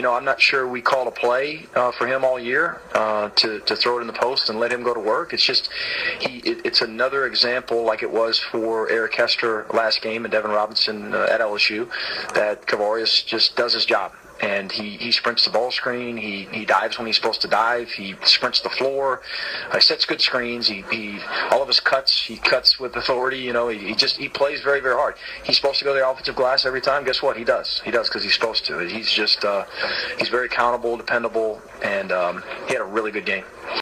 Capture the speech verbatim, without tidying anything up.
you know, I'm not sure we called a play uh, for him all year uh, to to throw it in the post and let him go to work. It's just he. It, it's another example, like it was for Eric Hester last game and Devin Robinson uh, at L S U, that Kavarius just does his job. And he, he sprints the ball screen. He he dives when he's supposed to dive. He sprints the floor. He sets good screens. He, he all of his cuts. He cuts with authority. You know, he, he just he plays very very hard. He's supposed to go to the offensive glass every time. Guess what? He does. He does because he's supposed to. He's just uh, he's very accountable, dependable, and um, he had a really good game.